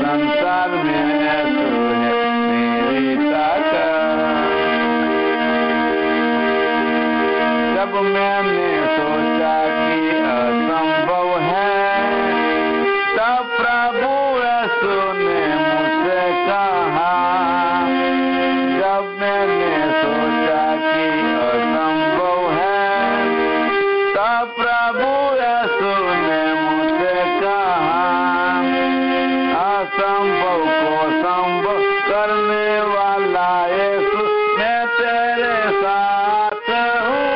संसार में ऐसो है मेरी ताकत। जब मैंने सोचा कि असंभव है, तब प्रभु यीशु ने मुझसे कहा। जब मैंने सोचा कि असंभव है, तब प्रभु यीशु ने मुझसे कहा, असंभव को संभव करने वाला यीशु मैं तेरे साथ हूँ।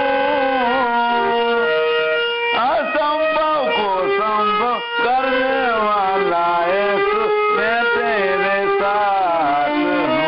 असंभव को संभव करने वाला यीशु मैं तेरे साथ हूँ।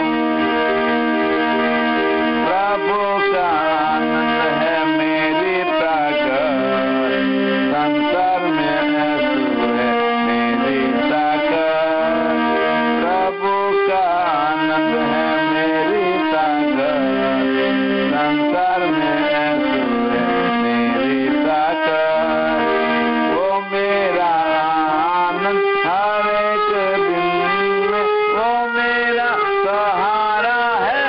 प्रभु का आनंद है मेरी ताकत, संसार में यीशु है मेरी ताकत। प्रभु का आनंद है मेरी ताकत, संसार में यीशु है मेरी ताकत। वो मेरा आनंद हर एक दिन में, वो मेरा सहारा है।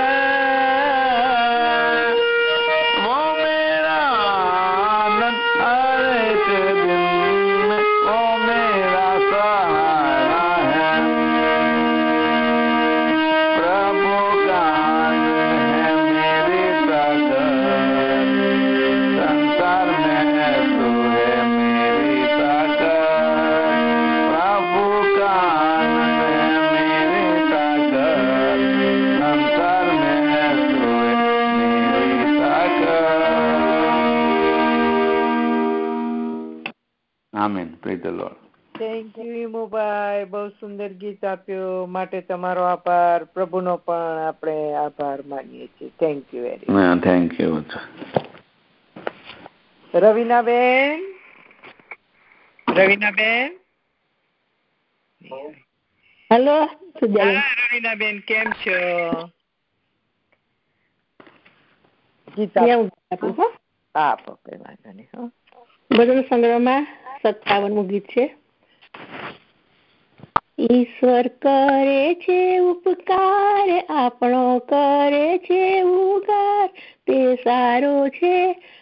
वो मेरा आनंद हर एक दिन में, वो मेरा सहारा है। प्रभु का आनंद है मेरी ताकत, संसार में यीशु है मेरी ताकत। प्रभु का आनंद है मेरी ताकत, संसार में यीशु है मेरी ताकत। आमीन। Praise the Lord. Thank you Imubhai, બહુ સુંદર ગીત આપ્યું, માટે તમારો આભાર. પ્રભુનો પણ આપણે આભાર માનીએ છીએ. Thank you very much. Thank you. Ravinaben, Ravinaben, hello Ravinaben કેમ છો? ગીત આપો, કઈ વાંધો નહીં. ભજન સંગ્રહમાં 57મું ગીત છે. ઈશ્વર કરે છે ઉપકાર, આપણો કરે છે ઉગાર, તે સારો છે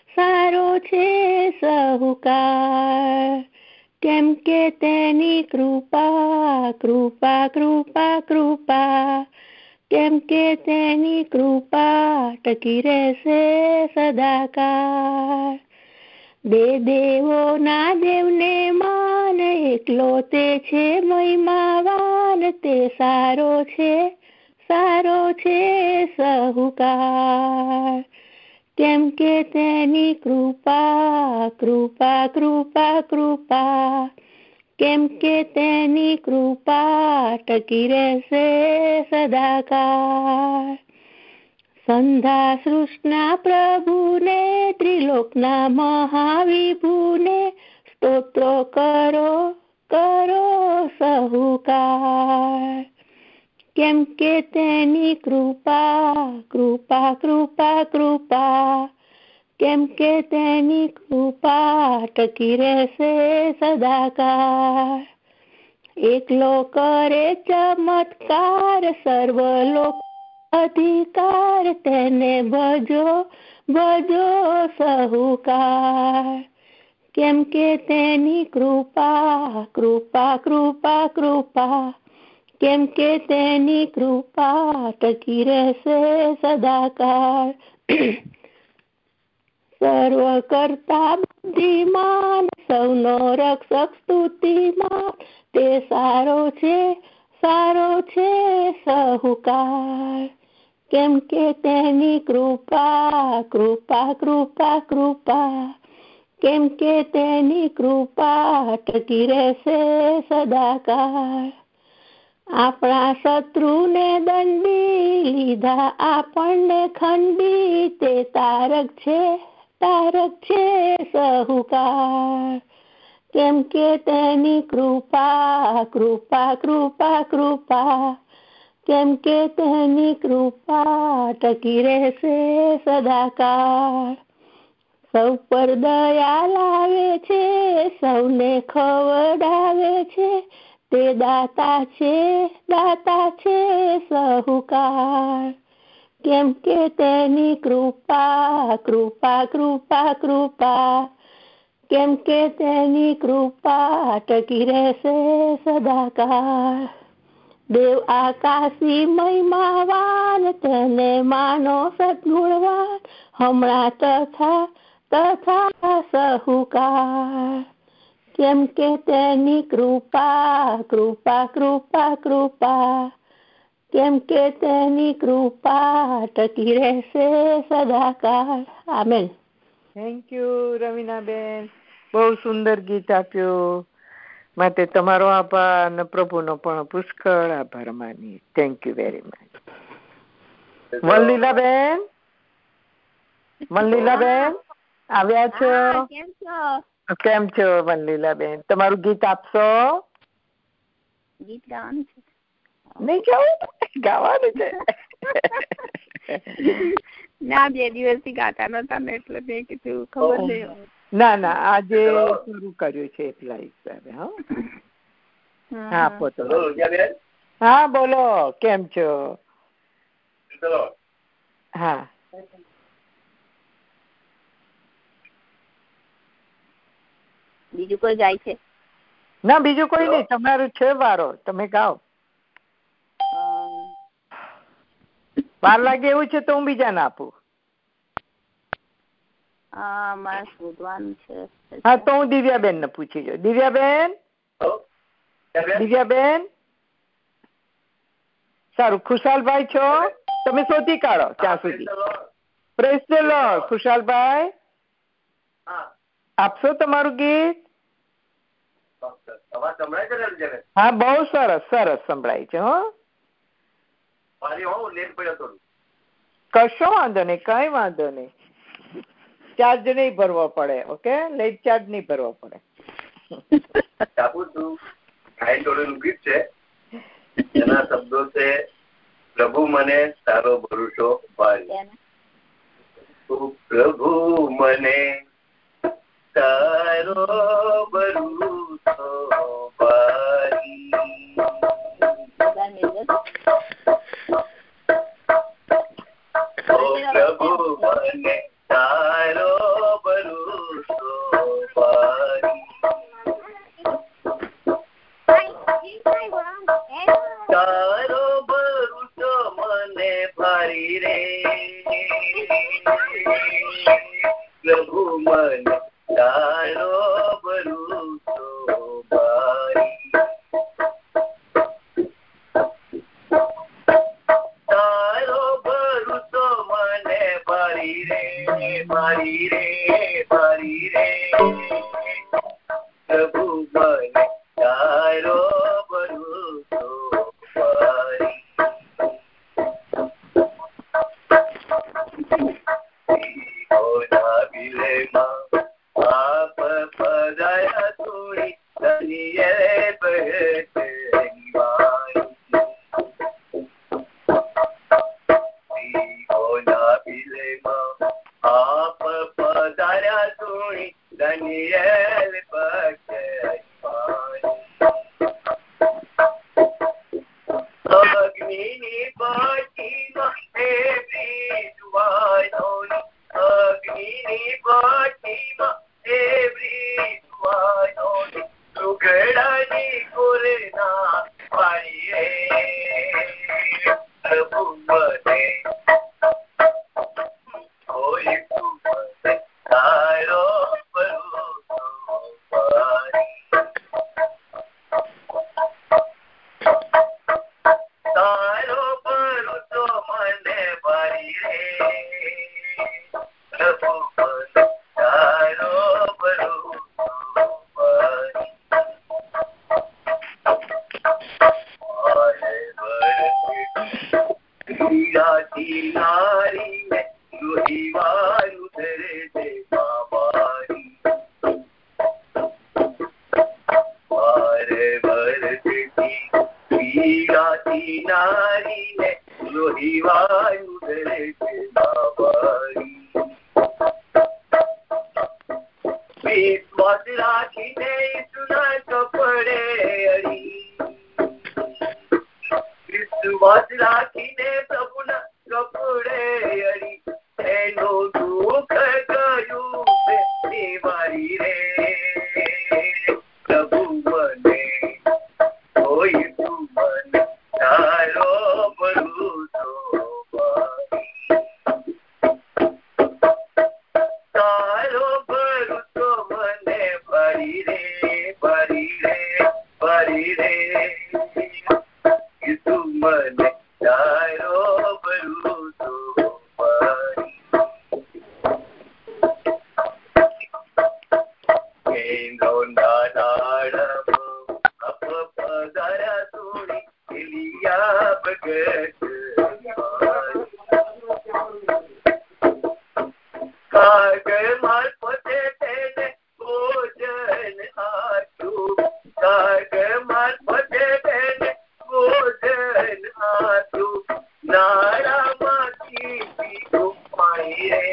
સહુકાર. કેમ કે તેની કૃપા કૃપા કૃપા કૃપા, કેમ કે તેની કૃપા ટકી રહેશે સદાકાળ. દેવોના દેવને માન, એકલો તે છે મહિમાવાન, તે સારો છે સહુકાર. કેમ કે તેની કૃપા કૃપા કૃપા કૃપા, કેમ કે તેની કૃપા ટકી રહેશે સદાકાળ. સંધા સૃષ્ટિના પ્રભુને, ત્રિલોકના મહાવિભુને, સ્તોત્રો કરો સહુકાર. કેમ કે તેની કૃપા કૃપા કૃપા કૃપા, કેમ કે તેની કૃપા ટકી રહેશે સદાકાળ. એકલો કરે ચમત્કાર, સર્વલોક અધિકાર, તેને ભજો સહુકાર. કેમ કે તેની કૃપા કૃપા કૃપા કૃપા, કેમ કે તેની કૃપા ટકી રહેશે સદાકાળ. સર્વ કરતા બુદ્ધિમાન, સૌનો રક્ષક સ્તુતિમાન, તે સારો છે સહુકાર. કેમ કે તેની કૃપા કૃપા કૃપા કૃપા, કેમ કે તેની કૃપા ટકી રહેશે સદાકાળ. આપણા શત્રુને દંડી, લીધા આપણને ખંડી, તે તારક છે સહુકાર. કેમ કે તેની કૃપા કૃપા કૃપા કૃપા, કેમ કે તેની કૃપા ટકી રહેશે સદાકાળ. સૌ પર દયા લાવે છે, સૌને ખવડાવે છે, તે દાતા છે સહુકાર. કેમ કે તેની કૃપા કૃપા કૃપા કૃપા, કેમ કે તેની કૃપા ટકી રહેશે સદાકાળ. દેવ આકાશી મહિમાવાન, તેને માનો સદગુણવાન, હમણાં તથા સહુકાર. કેમ કે તેની કૃપા કૃપા કૃપા કૃપા, કેમ કે તેની કૃપા ટકી રહેશે સદાકાળ. આમેન. થેન્ક યુ રવીનાબેન, બહુ સુંદર ગીત આપ્યું. માટે તમારો આભાર અને પ્રભુનો પણ પુષ્કળ આભાર માનીએ. Thank you very much. Vanlilaben આવ્યા છો? કેમ છો વનલીલાબેન? તમારું ગીત આપશો? ગીત ગાવાનું છે? નહીં ગાવાનું છે. ના, 2 દિવસથી ગાતા નતા ને એટલે મેં કીધું ખબર નહીં. ના આજે શરૂ કર્યું છે એટલા હિસાબે. હા હા બોલો, કેમ છો? હા બીજું કોઈ ગાય છે? ના બીજું કોઈ નહીં, તમારું છે વારો, તમે ગાઓ. વાર લાગે એવું છે તો હું બીજાને આપું. મારે શોધવાનું છે. હા તો હું દિવ્યાબેન ને પૂછી જો. દિવ્યાબેન સારું. ખુશાલભાઈ છો? તમે શોધી કાઢો ત્યાં સુધી. Praise the lord. ખુશાલભાઈ આપશો તમારું ગીત? હા બહુ સરસ સરસ સંભળાય છે. કશો વાંધો નહીં, કઈ વાંધો નહીં. ચાર્જ નહીં ભરવો પડે. ઓકે, લેટ ચાર્જ નહીં ભરવો પડે. ગીત છે, એના શબ્દો છે, પ્રભુ મને તારો ભરોસો ભારી. પ્રભુ મને તારો ભરોસો ભારી. પ્રભુ મને તારો ભરોસો ભારી. તારો ભરોસો મને ભારી રે. પ્રભુ મને તારો ભરોસો ભારી. તારો ભરોસો મને ભારી રે, ભારી રે, ભારી રે. પ્રભુ મને તારો ભરોસો ભારી. આપ પધાર્યા થોડી ધનિયે બહેતરી વાણી. આપ પધાર્યા થોડી ધનિયે બહેતરી વાણી. અગ્નિની ભઠ્ઠીમાં એવી જુવાનોની, અગ્નિની ભઠ્ઠીમાં એવી જુવાનોની, સુગડાની કોરના પાણીએ. પ્રભુ મને કોઈ મને તારો ભરોસો ભારી. તારો ભરોસો મને ભારી રે. પ્રભુ મને તારો ભરોસો ભારી. નારીને લોહીવાનું ધરે છે બાબારી. પીડાતી નારીને લોહીવાનું ધરે છે બાબારી. વિશ્વાસ રાખીને ઈસુના કપડે અડી. વાસ રાખીને પ્રભુના કપડે અડી એનું દુઃખ ગયું છે નિવારી રે પ્રભુ મને કોઈ તું મને તારો ભરોસો તારો ભરોસો મને ભરી રે ભરી રે ભરી રે તું મને તારો ભરોસો કેન્દ્રો નાનાડમ અપધારા સોની એલિયા ભગત કાગળ મારફતે તેને ભોજન આપ્યું કાગળ મારફતે તેને ભોજન આપ્યું નાળામાંથી પીધું પાણી રે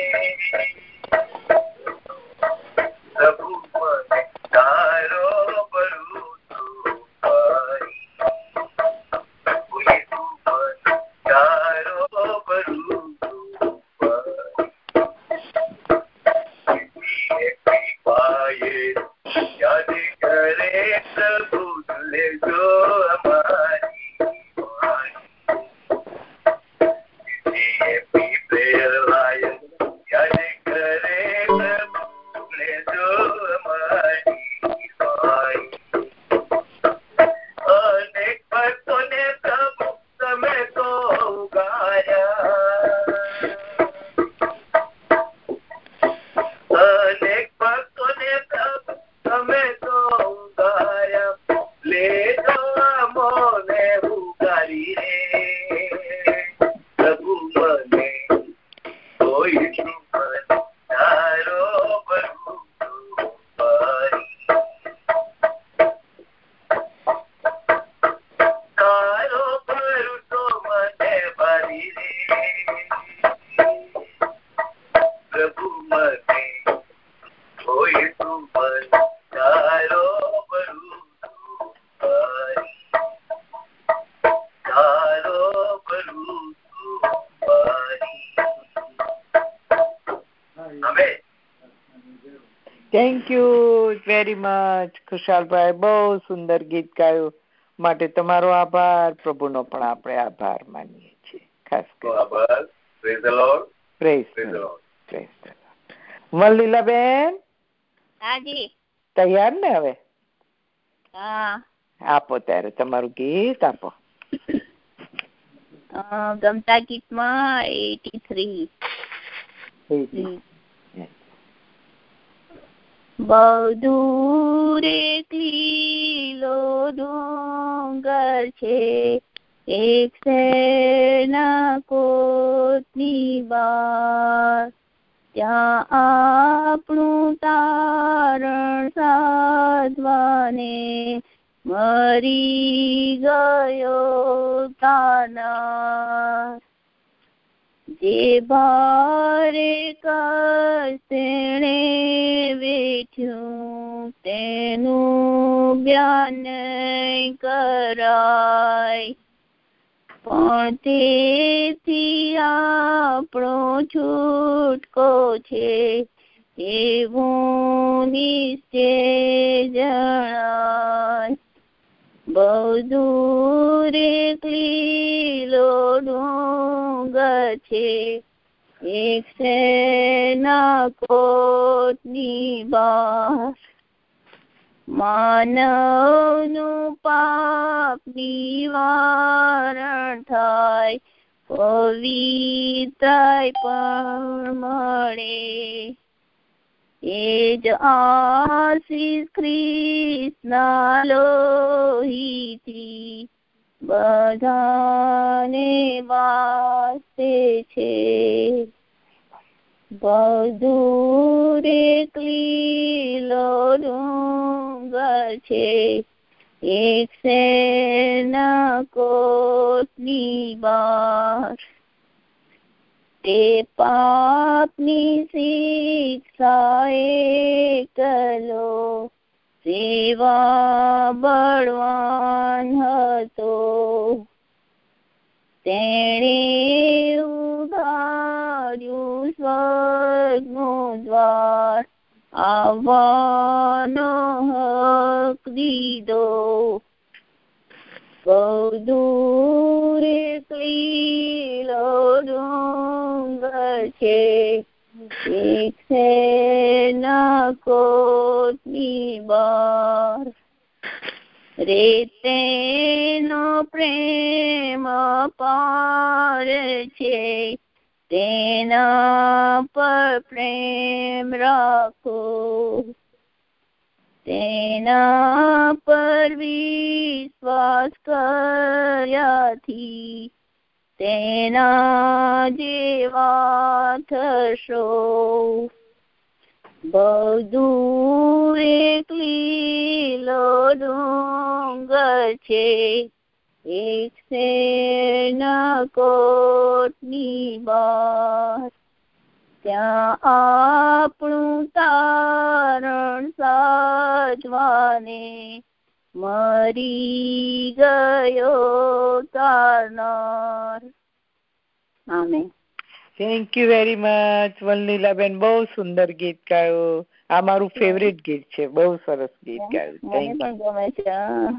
પ્રભુ મને તારો ભરોસો પાડી કોઈ તું મને તારો ભરોસો પાડી યાદ કરે પ્રભુ લેજો અમારી યાદ કરે પ્રભુ લેજો અમારી અનેક ભક્તોને પ્રભુ તમે તો ઉગાર્યા અનેક ભક્તોને પ્રભુ તમે તો ઉગાર્યા લેજો અમોને ઉગારી રે પ્રભુ મને કોઈ તું મને તારો ભરોસો પાડી તારો ભરોસો મને ભરી રે પ્રભુ મને કોઈ તું મને તારો ભરોસો પાડી તારો ભરોસો પાડી આમેન thank you very much Khushalbhai, બહુ સુંદર ગીત ગાયું માટે તમારો આભાર. પ્રભુનો પણ આપણે આભાર માનીએ છીએ. ખાસ આભાર. Praise the Lord. Praise praise the Lord. Vanlilaben હાજી. તૈયાર ને? હવે હા આપો ત્યારે તમારું ગીત આપો. ગમતા ગીતમાં 83 બધું એક લીલો ડુંગર છે એક શેરના કોટની બાર ત્યાં આપણું તારણ સાધવાને મરી ગયો તાના જે ભારે કસણે વેઠ્યું તેનું જ્ઞાન કરાય પણ તેથી આપણો છૂટકો છે એવું નિશ્ચય જણાય બધું એક લીલો ડુંગર છે એક શેરના કોટની બાર માનવનું પાપ નિવારણ થાય પવિત્રાય પણ મળે એ જ આશીષ ખ્રિસ્તના લોહીથી બધાને વાસ્તે છે બધું એક લીલો ડુંગર છે એક શેરના કોટની બાર તે પાપની શિક્ષા એકલો સેવા બળવાન હતો તેણે ઉગાડ્યું સ્વર્ગનું દ્વાર, આવવાનો હક દીધો. બહુ દૂર એક લીલો ડુંગર છે, એક શેરના કોટની બાર. રે તેનો પ્રેમ અપાર છે, તેના પર પ્રેમ રાખો. તેના પર વિશ્વાસ કર્યાથી તેના જેવા થશો. બધું એક લીલો ડુંગર છે, એક શેરના કોટની બાર. ત્યાં આપણું તારણ સાચવાને મરી ગયો તારનાર. આમેન. થેન્ક યુ વેરી મચ વનલીલાબેન, બહુ સુંદર ગીત ગાયું. આ મારું ફેવરેટ ગીત છે, બહુ સરસ ગીત ગાયું. મને પણ ગમે છે.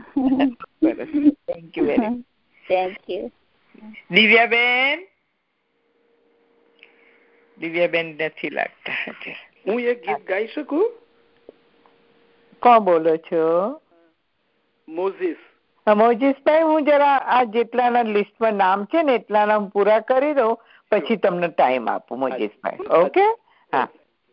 Thank you very much. Thank you. દિવ્યાબેન નથી લાગતા. હું એક ગીત ગાઈ શકું? કોણ બોલો છો? મોઝીસ. મોજીસભાઈ, હું જરા આ જેટલાના લિસ્ટમાં નામ છે ને એટલાના હું પૂરા કરી દઉં, પછી તમને ટાઈમ આપું મોજીસભાઈ. ઓકે? હા,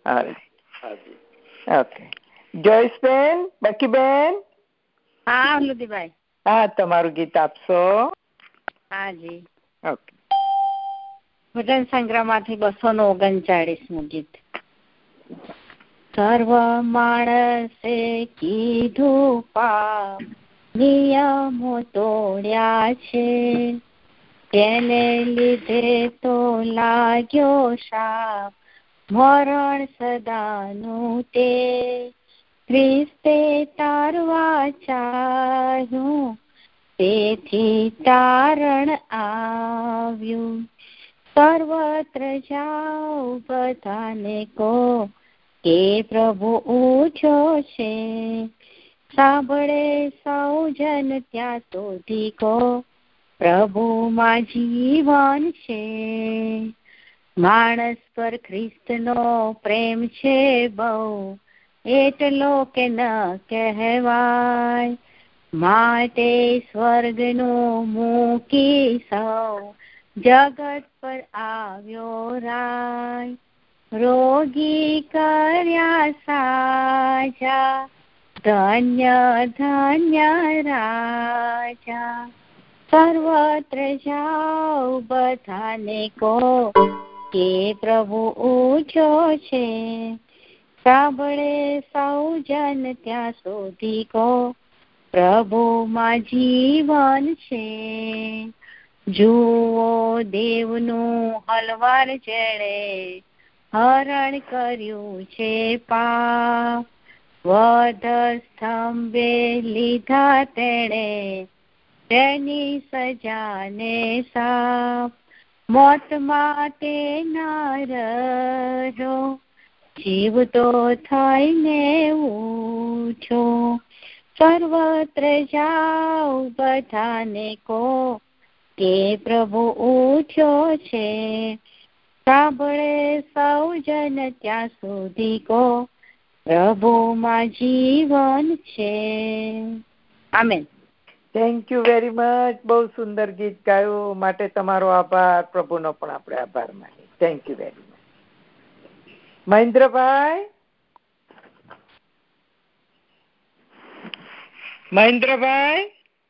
ઓકે. જોઈસબેન, બકીબેન. હા લુદીભાઈ. હા, તમારું ગીત આપશો? હાજી. ઓકે. ભજન સંગ્રહમાંથી 239મું ગીત. સર્વ માણસે કીધું પાપ, નિયમો તોડ્યા છે, તેને લીધે તો લાગ્યો શાપ, મરણ સદાનું તે. ખ્રિસ્તે તારવા ચાહ્યું, તેથી તારણ આવ્યું. સર્વત્ર જાઓ બધાને કહો કે પ્રભુ ઊંચો છે, સાંભળે સૌ જન ત્યાં સુધી કહો પ્રભુમાં જીવન છે. માણસ પર ખ્રિસ્તનો પ્રેમ છે બહુ, એટલો કે ન કહેવાય, માટે સ્વર્ગનું મૂકી સૌ જગત પર આવ્યો રાય. રોગી કર્યા સાજા, ધન્ય ધન્ય રાજા. સર્વત્ર જાઓ બધાને કહો કે પ્રભુ ઊંચો છે, સાંભળે સૌ જન ત્યાં સુધી કહો પ્રભુમાં જીવન છે. જુઓ દેવનું હલવાર જેણે હરણ કર્યું છે પાપ, વધ સ્તંભે લીધા તેણે તેની સજાને સાપ. મોત માટે ના રહો, જીવતો થઈને ઉઠો. સર્વત્ર જાઓ બધાને કહો કે પ્રભુ ઊંચો છે, સાંભળે સૌ જન ત્યાં સુધી કહો પ્રભુમાં જીવન છે. આમેન. Thank you very much. બહુ સુંદર ગીત ગાયું, માટે તમારો આભાર. પ્રભુનો પણ આપણે આભાર માનીએ. Thank you very much. મહેન્દ્રભાઈ, મહેન્દ્રભાઈ,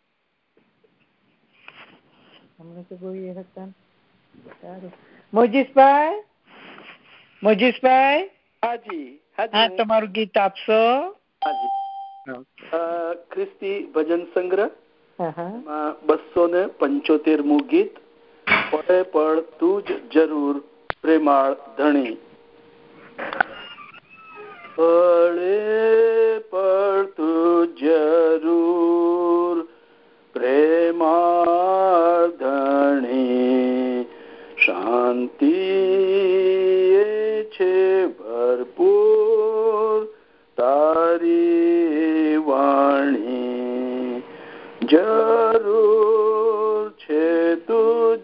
મોજીસભાઈ, મોજીસભાઈ. હાજી. હા, તમારું ગીત આપશો? ખ્રિસ્તી ભજન સંગ્રહ 275મું ગીત. પડે પણ તું જ જરૂર પ્રેમાળ ધણી. પડે પણ તું જરૂર પ્રેમાળ ધણી, જરૂર છે તું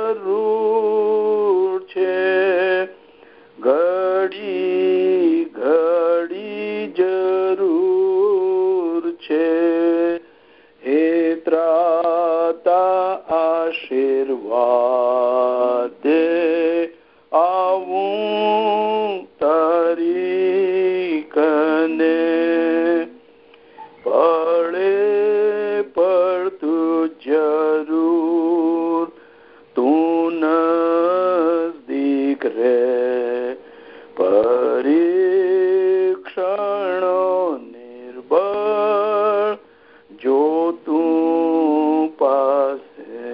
જરૂર છે ઘડી ઘડી જરૂર છે હે ત્રાતા આશીર્વાદ દે આવું તારી કને પડે પડતું જરૂર તું નજદીક રે પરીક્ષણો નિર્બળ જો તું પાસે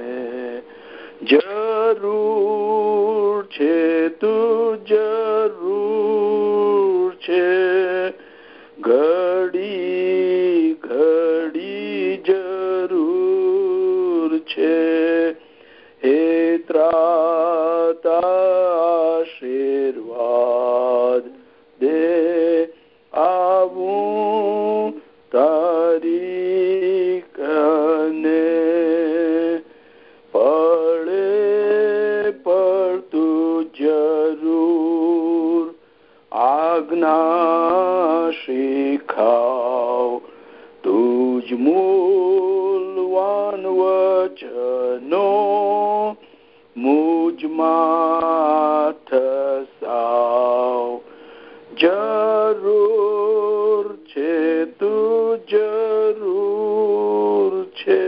જરૂર છે તું જરૂર છે ઘડી ઘડી જરૂર છે હે ત્રાતા આશીર્વાદ દે આવું તારી કને પડે પડતું જરૂર આજ્ઞા શીખાવ તુજ મૂલવાન વચનો મુજમાં થસાવ જરૂર છે તું જરૂર છે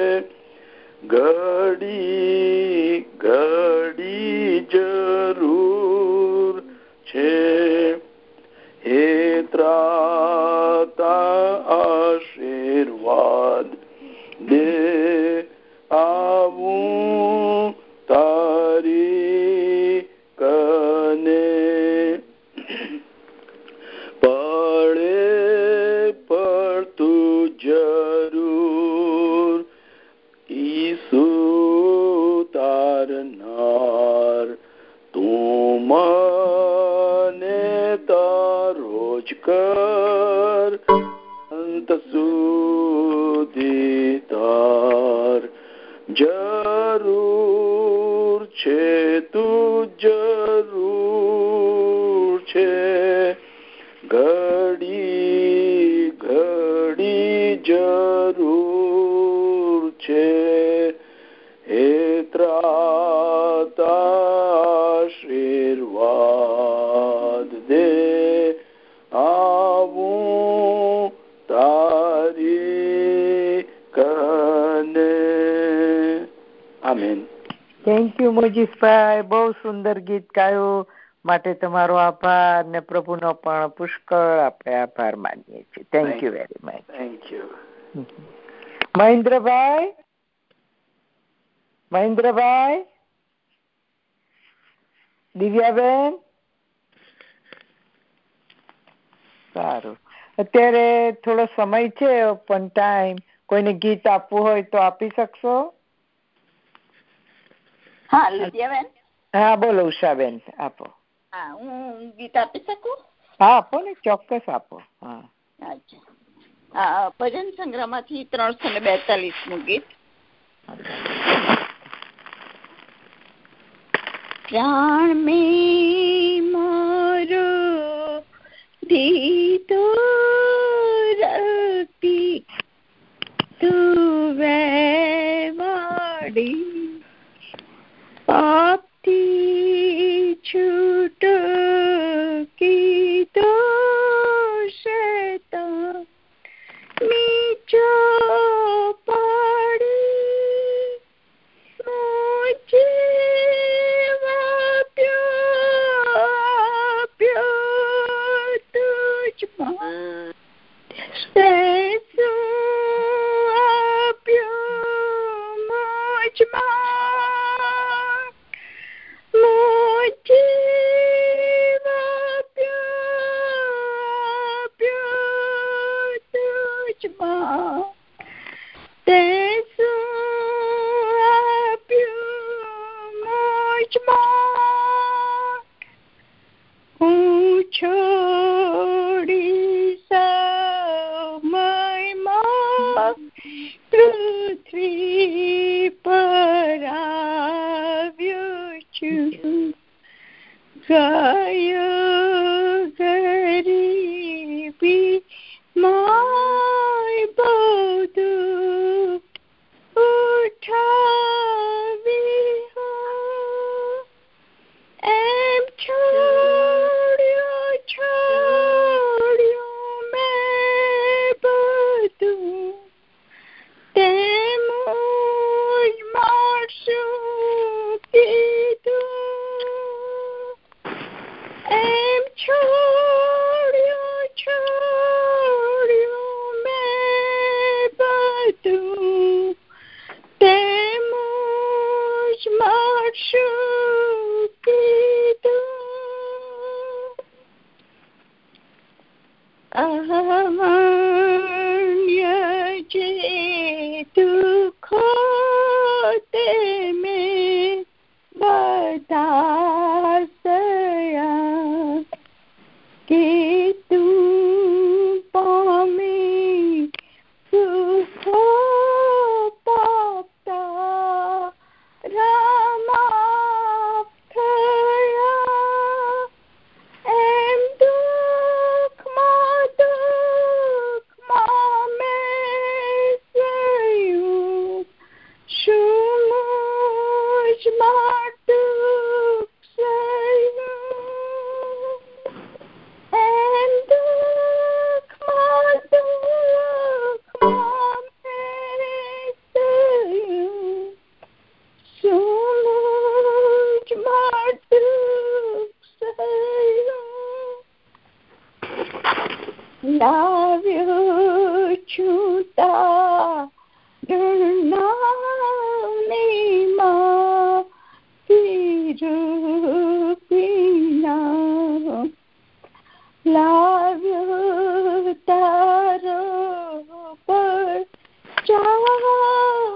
ઘડી ઘડી જરૂર છે હે ત્રાતા આશીર્વાદ દે આવું તારી કને પડે પડતું જરૂર ઈસુ તારનાર તું મને તારો જ કર અંત સુધી તાર જરૂર છે તું જરૂર છે ઘડી ઘડી જરૂર છે હે ત્રાતા આશીર્વાદ દે આવું તારી કને આમેન. થેન્ક યુ મોજીસભાઈ, બહુ સુંદર ગીત ગાયું, માટે તમારો આભાર ને પ્રભુનો પણ પુષ્કળ આપણે આભાર માનીએ છીએ. Thank you very much. Thank you. મહેન્દ્રભાઈ, મહેન્દ્રભાઈ, દિવ્યાબેન, સારું. અત્યારે થોડો સમય છે પણ ટાઈમ, કોઈને ગીત આપવું હોય તો આપી શકશો? હા લુધિયાબેન. હા બોલો ઉષાબેન, આપો. હા હું ગીત આપી શકું? હા આપો ને, ચોક્કસ આપો. હા અચ્છા, ભજન સંગ્રહમાંથી 342મું ગીત. પ્રાણ में मोरो दीदो रति तू वैवाड़ी पापती छूट की तो शैतान नीचो पाड़ी मुझे छोड़ी समय પૃથ્વી પર આવ્યો છું, ગાય ગરીબી માય બધું ઉઠાવી એમ છોડ્યું મેં બધું તેમ જ મારશું કીધું એમ છોડ્યું મેં બધું તેમ જ મારશું કીધું અહમન્ય જે દુઃખો તે મેં બધા સયા કે તું પામી સુખો પાપતા રામાપ થયા એમ દુઃખમાં મેં સહ્યું શું મુજ માટું સહ્યું એમ દુઃખમાં મેં સહ્યું શું મુજ માટું સહ્યું લાવ્યો છું તારણાની માફી રૂપિના લાવ્યો તારો પર જાઓ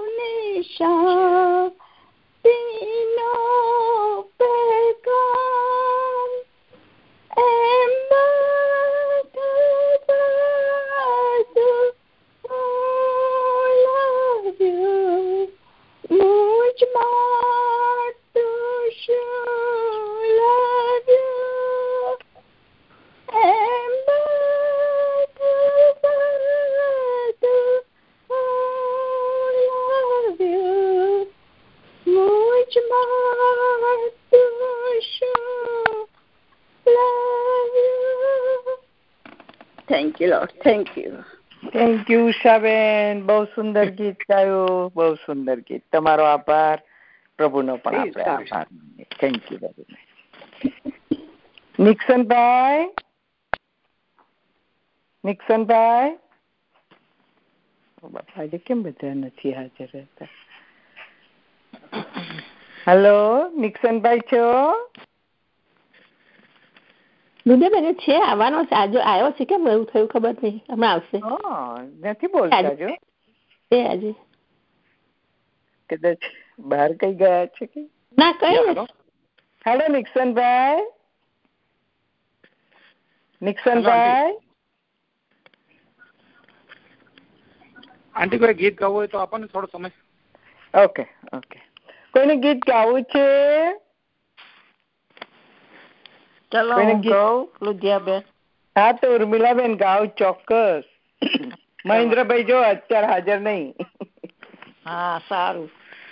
નિશાનીનો પેગામ એમ બધું લાવ્યો મુજ માટું શું લાવ્યો એમ બધું લાવ્યો મુજ માટું શું લાવ્યો. Thank you lord, thank you. Thank you ઉષાબેન, બહુ સુંદર ગીત ગાયું, બહુ સુંદર ગીત. તમારો આભાર, પ્રભુનો પણ આપણે આભાર. Thank you very much. નિક્સનભાઈ, નિક્સનભાઈ, આજે કેમ બધા નથી હાજર રહેતા? હેલો, નિક્સનભાઈ છો? દુધેબેન છે, આવવાનો છે, આજે આવ્યો છે, કેમ એવું થયું ખબર નહીં, હમણાં આવશે. નથી બોલતા જો આજે કદાચ બહાર કઈ ગયા છે કે ના? કઈ હેલો નિક્સનભાઈ, નિક્સનભાઈ. આંટી કોઈ ગીત ગાવું હોય તો આપો ને થોડો સમય. ઓકે ઓકે, કોઈને ગીત ગાવું છે? ચલો હું ગાઉં લુધિયાબેન. હા તો ઉર્મિલાબેન ગાવ ચોક્કસ. મહેન્દ્રભાઈ જો અત્યારે હાજર નહીં. હા સારું,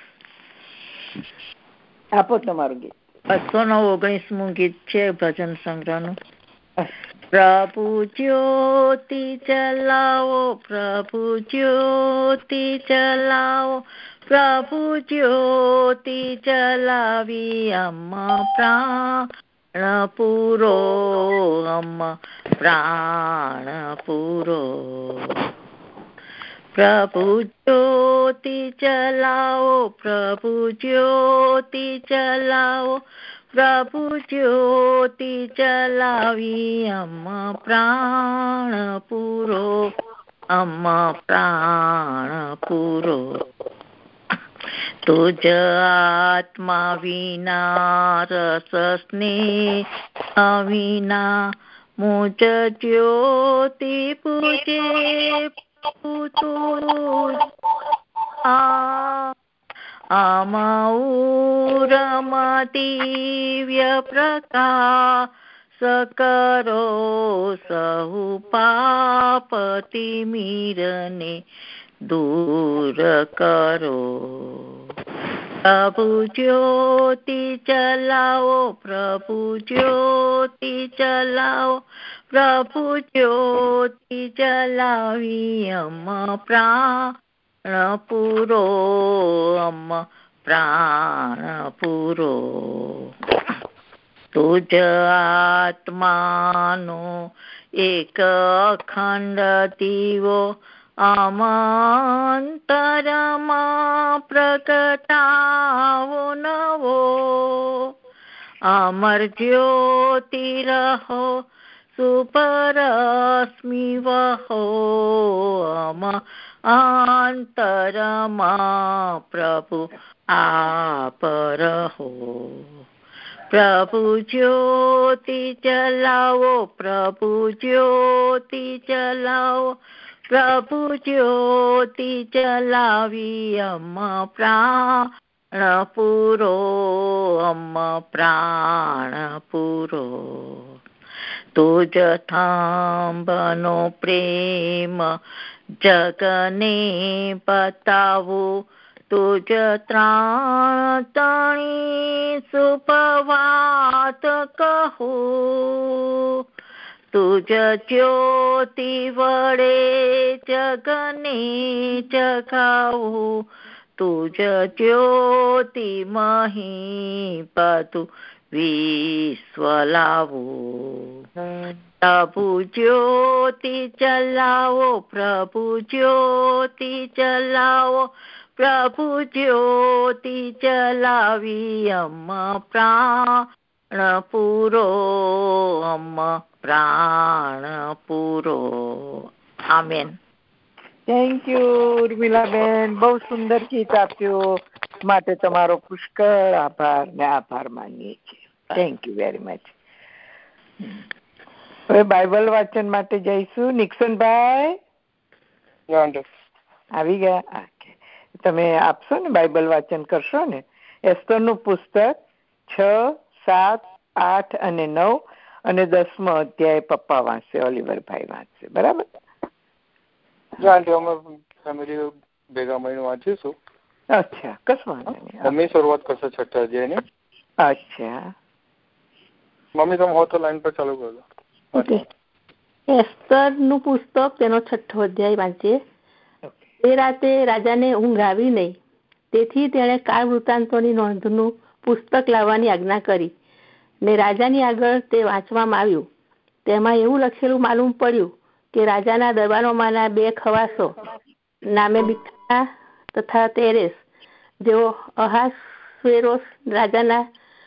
આપો તમારું ગીત. 219મું ગીત છે ભજન સંગ્રહનું. પ્રભુ જ્યોતિ જલાવો, પ્રભુ જ્યોતિ જલાવો, પ્રભુ જ્યોતિ જલાવી અમ્મા પ્રાણ પૂરો, અમ્મા પ્રાણ પૂરો. પ્રભુ જ્યોતિ જલાવો, પ્રભુ જ્યોતિ જલાવો, પ્રભુ જ્યોતિ જલાવી અમ્મા પ્રાણ પૂરો, અમ્મા પ્રાણ પૂરો. તુજ આત્મા વિના રસ સ્નેહ વિના મુજ જ્યોતિ પૂજે, अमौरमतीव्य प्रकाशकरो सहु पापतिमिरने दूर करो। प्रभु ज्योति जलाओ, प्रभु ज्योति जलाओ, प्रभु ज्योति जलावी अम प्राण पूरो, अम प्राण पूरो। तुझ आत्मानो एक अखंड दीवो अमंतरमा प्रगटाવો નવો। અમર જ્યોતિ રહો સુપરશ્મિ વહો, અમ અંતરમાં પ્રભુ આપ રહો। પ્રભુ જ્યોતિ જલાવો, પ્રભુ જ્યોતિ જલાવો, પ્રભુ જ્યોતિ જલાવી અમ પ્રાણ પૂરો, અમ પ્રાણ પૂરો। તુજ થાંભનો પ્રેમ જગને બતાવો, તુજ ત્રાણ તણી સુપવાત કહો। તુજ જ્યોતિ વડે જગને જગાવો, તુજ જ્યોતિ મહી બધું વિશ્વ લાવો। પ્રભુ જ્યોતિ જલાવો, પ્રભુ જ્યોતિ જલાવો, પ્રભુ જ્યોતિ જલાવી અમ પ્રાણ પૂરો, અમ પ્રાણ પૂરો। આમેન। થેન્ક યુ ઉર્મિલાબેન, બહુ સુંદર ગીત આપ્યું, માટે તમારો પુષ્કળ આભાર ને આભાર માનીએ છીએ। Thank you very much. હવે બાઇબલ વાંચન માટે જઈશું। નિક્સનભાઈ આવી ગયા? તમે આપશો ને, બાઇબલ વાંચન કરશો ને? એસ્તરનું પુસ્તક 6, 7, 8 અને 9 અને 10મો અધ્યાય પપ્પા વાંચશે, ઓલિવરભાઈ વાંચશે, બરાબર? અમે ફેમિલી ભેગા મળીને વાંચીશું। અચ્છા, કશું વાંધો નહીં। મમ્મી શરૂઆત કરશે 6ઠા અધ્યાયની। અચ્છા, મમ્મી તમે હો તો લાઈન પર ચાલુ કરજો। એસ્તરનું પુસ્તક તેનો 6ઠો અધ્યાય વાંચીએ। એ રાતે રાજાને ઊંઘ આવી નહીં, તેથી તેણે કાળ વૃત્તાંતોની નોંધનું પુસ્તક લાવવાની આજ્ઞા કરી ને રાજાની આગળ તે વાંચવામાં આવ્યું। તેમાં એવું લખેલું માલુમ પડ્યું કે રાજાના દરબારોમાંના 2 ખવાસો નામે બિક્કા તથા તેરેસ, જેઓ અહાસ્વેરોસ રાજાના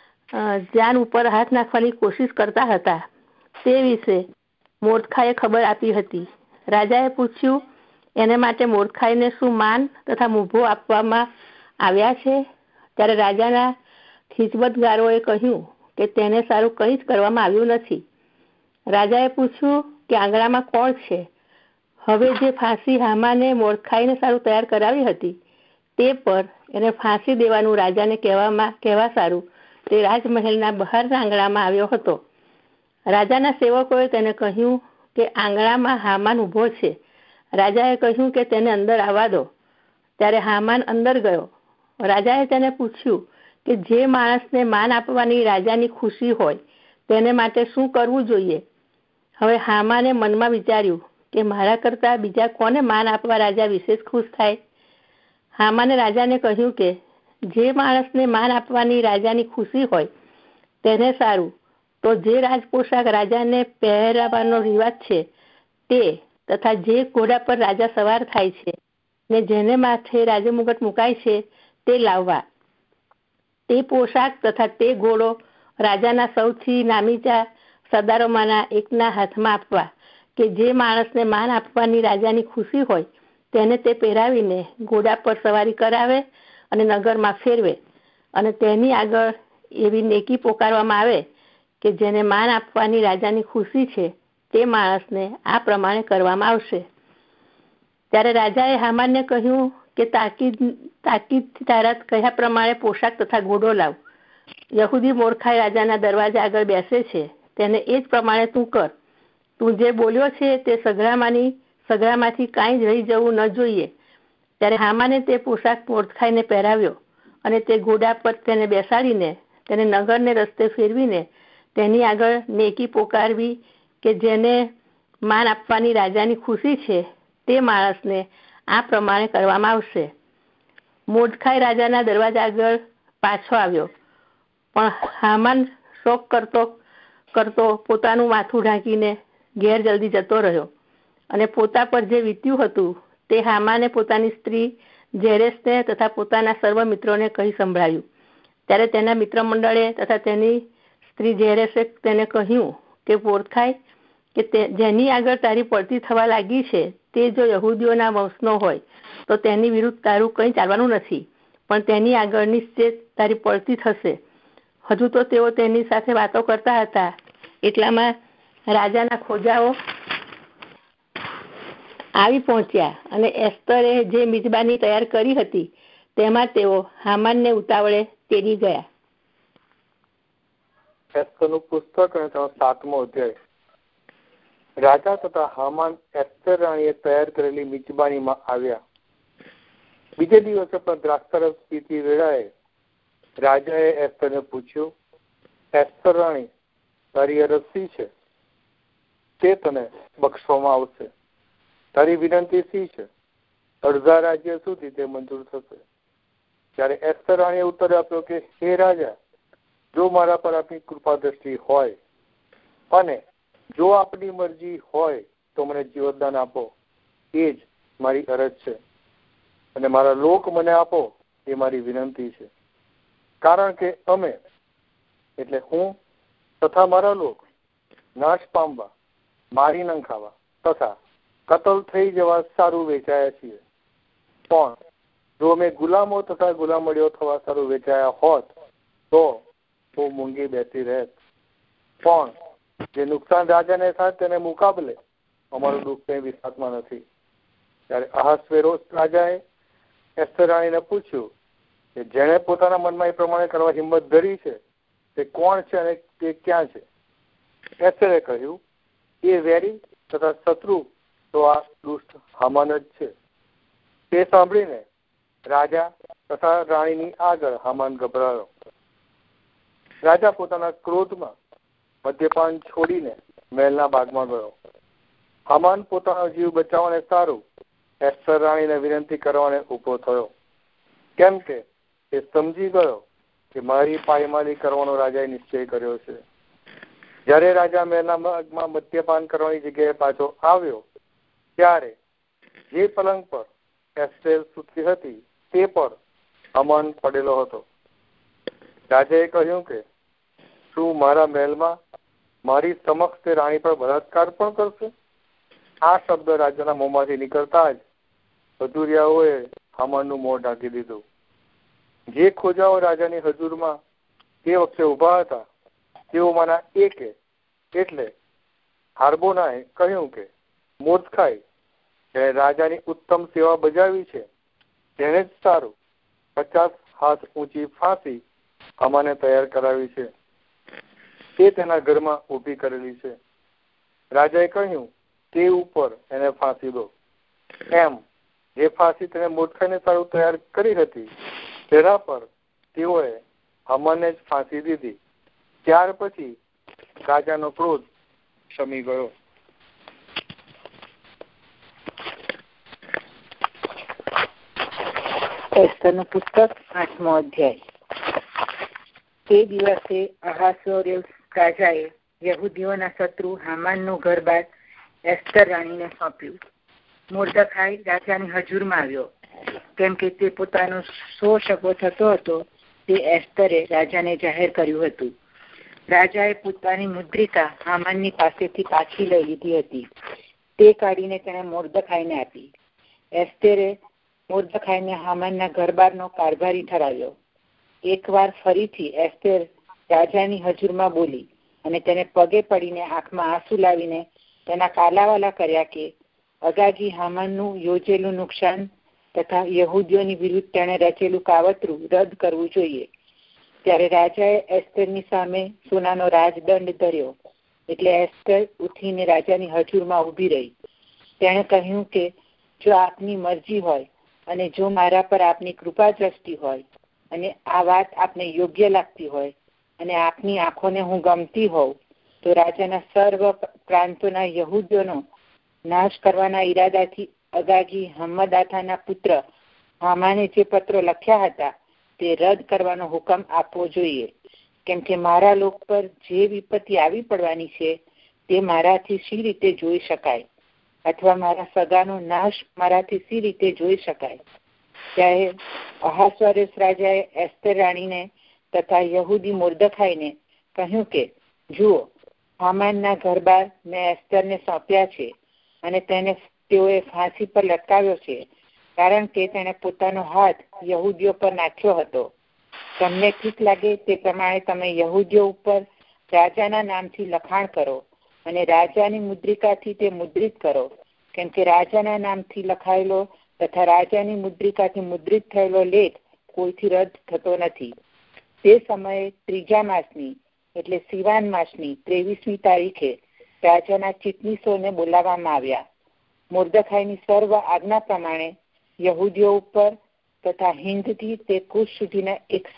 જાન ઉપર હાથ નાખવાની કોશિશ કરતા હતા, તે વિશે મોર્દખાઈએ ખબર આપી હતી। રાજાએ પૂછ્યું, એને માટે મોર્દખાઈને શું માન તથા મુભો આપવામાં આવ્યા છે? ત્યારે રાજાના ખિજમતગારોએ કહ્યું કે તેને સારું કંઈ જ કરવામાં આવ્યું નથી। રાજાએ પૂછ્યું કે આંગણામાં કોણ છે? હવે જે ફાંસી હામાને મોર્દખાઈને સારું તૈયાર કરાવી હતી, તે પર એને ફાંસી દેવાનું રાજાને કહેવા સારું તે રાજમહેલના બહારના આંગણામાં આવ્યો હતો। રાજાના સેવકોએ તેને કહ્યું કે આંગણામાં હામાન ઊભો છે। રાજાએ કહ્યું કે તેને અંદર આવવા દો। ત્યારે હામાન અંદર ગયો। રાજાએ તેને પૂછ્યું કે જે માણસને માન આપવાની રાજાની ખુશી હોય તેને માટે શું કરવું જોઈએ? હવે હામાને મનમાં વિચાર્યું કે મારા કરતા બીજા કોને માન આપવા રાજા વિશેષ ખુશ થાય? હામાને રાજાને કહ્યું કે જે માણસને માન આપવાની રાજાની ખુશી હોય તેને સારું તો જે રાજપોશાક રાજાને પહેરાવવાનો રિવાજ છે તે, તથા જે ઘોડા પર રાજા સવાર થાય છે ને જેને માથે રાજમુગટ મુકાય છે તે લાવવા। તે પોશાક તથા તે ઘોડો રાજાના સૌથી નામીચા સરદારોમાંના એકના હાથમાં આપવા, કે જે માણસને માન આપવાની રાજાની ખુશી હોય તેને તે પહેરાવીને ઘોડા પર સવારી કરાવે અને નગરમાં ફેરવે, અને તેની આગળ એવી નેકી પોકારવામાં આવે કે જેને માન આપવાની રાજાની ખુશી છે તે માણસને આ પ્રમાણે કરવામાં આવશે। ત્યારે રાજાએ હામાનને કહ્યું કે તાકીદથી તારા કહ્યા પ્રમાણે પોશાક તથા ઘોડો લાવ. યહૂદી મોર્દખાઈ રાજાના દરવાજા આગળ બેસે છે, તેને એ જ પ્રમાણે તું કર. તું જે બોલ્યો છે તે સગડામાંથી કાંઈ જ રહી જવું ન જોઈએ. ત્યારે હામાને તે પોશાક મોર્દખાઈને પહેરાવ્યો અને તે ઘોડા પર તેને બેસાડીને તેને નગરને રસ્તે ફેરવીને તેની આગળ નેકી પોકારવી કે જેને માન આપવાની રાજાની ખુશી છે તે માણસને આ પ્રમાણે કરવામાં આવશે. મોર્દખાઈ રાજાના દરવાજા આગળ પાછો આવ્યો, પણ હામાન શોક કરતો પોતાનું માથું ઢાંકીને ઘેર જલ્દી જતો રહ્યો અને પોતા પર જે વીત્યું હતું તે હામાને પોતાની સ્ત્રી ઝેરેશને તથા પોતાના સર્વ મિત્રોને કહી સંભળાયું. ત્યારે તેના મિત્ર મંડળે તથા તેની સ્ત્રી ઝેરેશે તેને કહ્યું કે મોર્દખાઈ કે જેની આગળ તારી પડતી થવા લાગી છે તે જો યહૂદીઓના વંશનો હોય તો તેની વિરુદ્ધ તારું કંઈ ચાલવાનું નથી, પણ તેની આગળ નિશ્ચિત તારી પડતી થશે. હજુ તો તેઓ તેની સાથે વાતો કરતા હતા, એટલામાં રાજાના ખોજાઓ આવી પહોંચ્યા અને એસ્તરે જે મિજબાની તૈયાર કરી હતી તેમાં તેઓ હામાનને ઉતાવળે તેડી ગયા. એસ્તરનું પુસ્તક અને તેનો 7મો અધ્યાય. રાજા તથા હામાન એસ્તર રાણીએ તૈયાર કરેલી મિજબાનીમાં આવ્યા. બીજે દિવસે પણ દ્રાક્ષરસ પીતી વેળાએ રાજાએ એસ્તરને પૂછ્યું, એસ્તર રાણી, તારી અરજ શી છે? તે તને બક્ષવામાં આવશે. તારી વિનંતી શી છે? અડધા રાજ્ય સુધી તે મંજૂર થશે. ત્યારે એસ્તર રાણીએ ઉત્તર આપ્યો કે, હે રાજા, જો મારા પર આપની કૃપા દ્રષ્ટિ હોય અને જો આપની મરજી હોય તો મને જીવતદાન આપો, એ જ મારી અરજ છે, અને મારા લોક મને આપો એ મારી વિનંતી છે. કારણ કે અમે એટલે હું તથા મારા લોક નાશ પામવા, મારી નંખાવા તથા કતલ થઈ જવા સારું વેચાયા છીએ. પણ જો અમે ગુલામો તથા ગુલામડીઓ થવા સારું વેચાયા હોત તો હું મૂંગી બેસી રહેત. પણ જે નુકસાન રાજાને થાય તેને મુકાબલે અમારું દુઃખ કંઈ વિસ્તારમાં નથી. ત્યારે અહાસ્વેરોસ રાજાએ એસ્તર રાણીને પૂછ્યું કે જેણે પોતાના મનમાં એ પ્રમાણે કરવા હિંમત ધરી છે તે કોણ છે અને તે ક્યાં છે? એસ્તરે કહ્યું, એ વેરી તથા શત્રુ તો આ દુષ્ટ હામાન જ છે. તે સાંભળીને રાજા તથા રાણીની આગળ હામાન ગભરાયો. રાજા પોતાના ક્રોધમાં મદ્યપાન છોડીને મહેલના બાગમાં ગયો. હામાન પોતાનો જીવ બચાવવાને સારું એસ્તર રાણીને વિનંતી કરવાને ઉભો થયો, કેમ કે તે સમજી ગયો કે મારી પાયમાલી કરવાનો રાજાએ નિશ્ચય કર્યો છે. જ્યારે રાજા મહેલના બાગમાં મદ્યપાન કરવાની જગ્યાએ પાછો આવ્યો ત્યારે જે પલંગ પર એસ્તર સૂતી હતી તે પર હામાન પડેલો હતો. રાજાએ કહ્યું કે શું મારા મહેલમાં મારી સમક્ષ તે રાણી પર બળાત્કાર પણ કરશે? આ શબ્દ રાજાના મોંમાંથી નીકળતા જ હજુરિયાઓએ હામાનનું મોં ઢાંકી દીધું. જે ખોજાઓ રાજાની હજુરમાં તે વખતે ઉભા હતા તેઓમાંના એકે એટલે હાર્બોનાએ કહ્યું કે મોર્દખાઈ જેણે રાજાની ઉત્તમ સેવા બજાવી છે તેને જ સારું 50 હાથ ઊંચી ફાંસી હામાને તૈયાર કરાવી છે. તે તેના ઘરમાં ઊભી કરેલી છે. રાજાએ કહ્યું, તે ઉપર એને ફાંસી દો. એમ જે ફાંસી તેને મોર્દખાઈને સારું તૈયાર કરી હતી તેના પર તેઓએ હામાનને જ ફાંસી દીધી. ત્યાર પછી રાજાનો ક્રોધ શમી ગયો. એસ્તરનું પુસ્તક 8મો અધ્યાય. તે દિવસે અહાસ્વેરોસ રાજાએ યહૂદીઓના શત્રુ હામાનનું ઘરબાર એસ્તર રાણીને સોંપ્યું. મોર્દખાઈ રાજાની હજુરમાં આવ્યો, કેમ કે તે પોતાનો શોષકો થતો હતો તે એસ્તરે રાજાને જાહેર કર્યું હતું. રાજાએ પોતાની મુદ્રિકા હામાનની પાસેથી પાછી લઈ લીધી હતી. તે કાઢીને તેણે મોર્દખાઈને આપી. એસ્તરે મોર્દખાઈને હામાનના ઘરબારનો કારભારી ઠરાવ્યો. એકવાર ફરીથી એસ્તર રાજાની હજુરમાં બોલી અને તેને પગે પડીને આંખમાં આંસુ લાવીને તેના કાલાવાલા કર્યા કે અગાગી હામાનનું યોજેલું નુકસાન તથા યહૂદીઓની વિરુદ્ધ તેણે રચેલું કાવતરું રદ કરવું જોઈએ. ત્યારે રાજાએ એસ્તરની સામે સોનાનો રાજદંડ ધર્યો. એટલે એસ્તર ઉઠીને રાજાની હજુરમાં ઊભી રહી. તેણે કહ્યું કે જો આપની મરજી હોય અને જો મારા પર આપની કૃપા દ્રષ્ટિ હોય અને આ વાત આપને યોગ્ય લાગતી હોય અને આપની આંખોને હું ગમતી હોઉં, તો રાજાના સર્વ પ્રાંતોના યહૂદીઓનો નાશ કરવાના ઈરાદાથી અગાગી હમ્મદાથાના પુત્ર હામાને જે પત્રો લખ્યા હતા તે રદ કરવાનો હુકમ આપવો જોઈએ. કેમ કે મારા લોક પર જે વિપત્તિ આવી પડવાની છે તે મારાથી શી રીતે જોઈ શકાય, અથવા મારા સગાનો નાશ મારાથી શી રીતે જોઈ શકાય. ત્યારે અહાસ્વેરોસ રાજાએ એસ્તર રાણીને તથા યહૂદી મોર્દખાઈને કહ્યું કે જુઓ, હામાનના ઘરબાર મેં એસ્તરને સોંપ્યા છે અને તેઓએ ફાંસી પર લટકાવ્યો છે, કારણ કે તેણે પોતાનો હાથ યહૂદીઓ પર નાખ્યો હતો. તમને ઠીક લાગે તે પ્રમાણે તમે યહૂદીઓ ઉપર રાજાના નામથી લખાણ કરો અને રાજાની મુદ્રિકાથી તે મુદ્રિત કરો. કેમ કે રાજાના નામથી લખાયેલો તથા રાજાની મુદ્રિકાથી મુદ્રિત થયેલો લેખ કોઈથી રદ થતો નથી. તે સમયે 3જા માસની એટલે સિવાન માસની 23મી તારીખે રાજાના ચીટનીસોને બોલાવવામાં આવ્યા. મોર્દખાઈની સર્વ આજ્ઞા પ્રમાણે યહૂદીઓ ઉપર તથા હિંદથી તે કુશ સુધીના